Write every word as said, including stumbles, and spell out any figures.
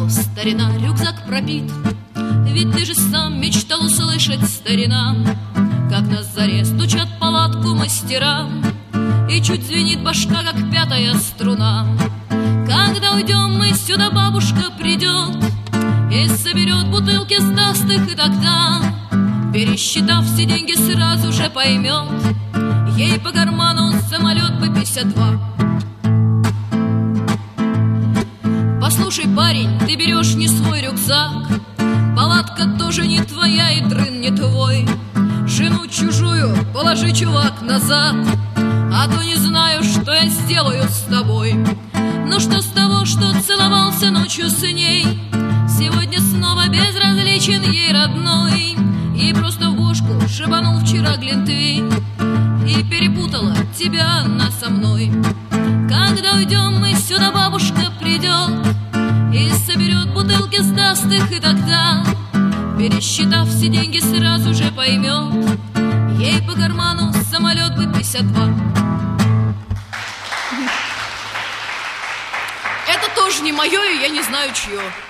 что, старина, рюкзак пробит? Ведь ты же сам мечтал услышать, старина, как на заре стучат палатку мастера, и чуть звенит башка, как пятая струна. Когда уйдем мы сюда, бабушка придет и соберет бутылки, сдаст их, и тогда, пересчитав все деньги, сразу же поймет, ей по карману самолет бы пятьдесят два. Послушай, парень, ты берешь не свой рюкзак, палатка тоже не твоя и дрын не твой. Жену чужую положи, чувак, назад, а то не знаю, что я сделаю с тобой. Ну что с того, что целовался ночью с ней, сегодня снова безразличен ей родной, и просто в бошку шибанул вчера глинтвейн, и перепутала тебя она со мной. Когда уйдем мы сюда, бабушка придет и соберет бутылки, сдаст их, и тогда, пересчитав все деньги, сразу же поймет, ей по карману самолет бы пятьдесят два. Это тоже не мое, и я не знаю, чье.